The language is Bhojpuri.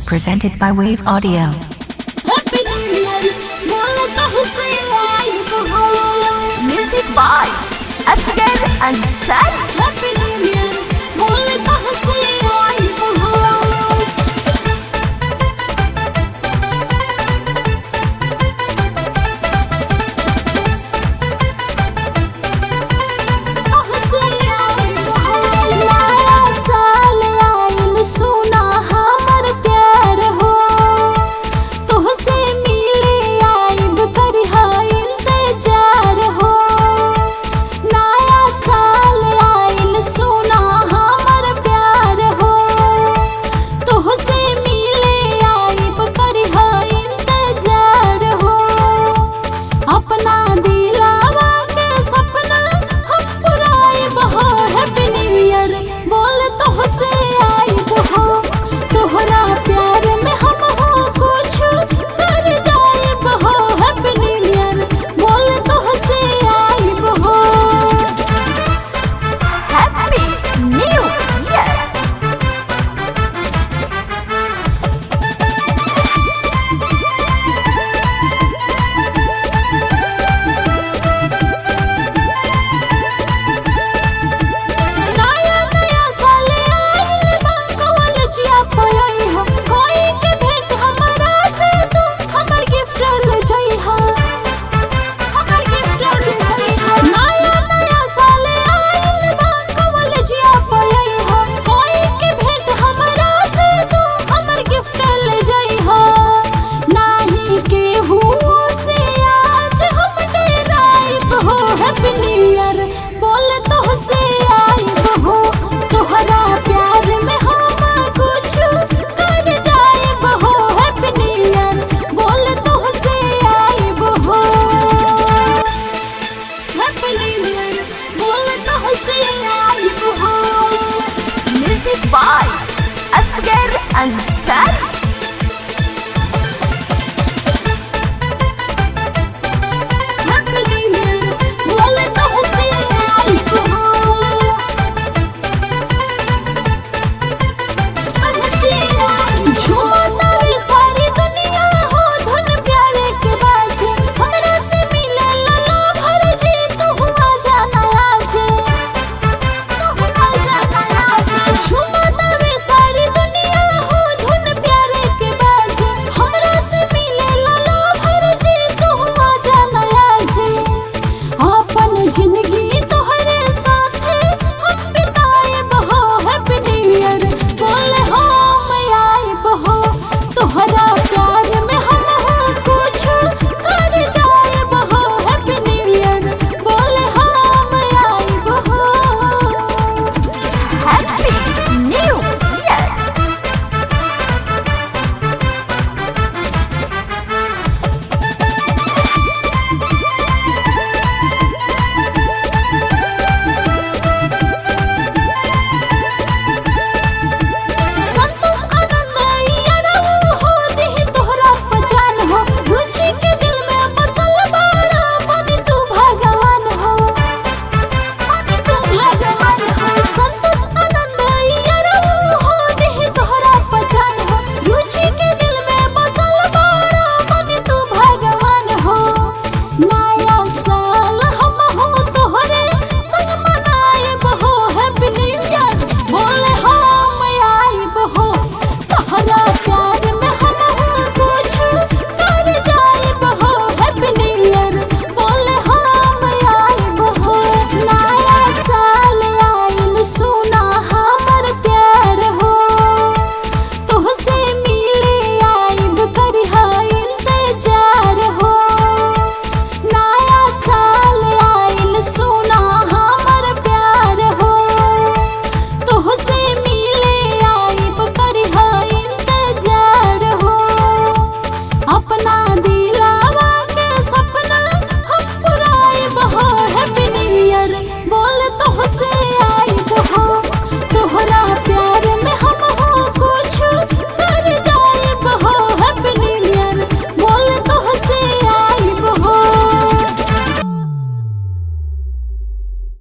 Presented by Wave Audio. Happy New Year, बोलता हुसैन आइब हो। Music by Asghar Ansari. Happy New Year, बोलता हुसैन आइब हो। हुसैन आइब हो। नया साल आइल सुना हमर प्यार हो। तोहसे मिले आइब करिहा इंतजार हो। नया साल आइल सुना हमर प्यार हो। तोहसे मिले आइब करिहा इंतजार हो। अपना दिलावा के सपना हम पुराइब हो। हैप्पी न्यू ईयर बोल तोहसे आइब हो। तोहरा प्यार में हम हो कुछ कर जाइब हो। हैप्पी न्यू ईयर बोल तोहसे आइब हो। Happy new year. नया नया साल आइल बा कॉलेजिया पढ़ई हो। कोई के भेंट हमरा से तू हमर गिफ्ट ले जइहा। हमर गिफ्ट ले जइहा। नया नया साल आइल बा कॉलेजिया पढ़ई हो। कोई के भेंट हमरा से तू हमर गिफ्ट ले जइहा। नाही केहू से आज हम डेराइब हो। हैप्पी न्यू ईयर बोल तोहसे आइब हो। तोहरा प्यार में हम कुछ कर जाइब हो। हैप्पी न्यू ईयर बोल तोहसे आइब हो। हैप्पी न्यू ईयर बोल तोहसे आइब हो। Music by Asgar Ansari.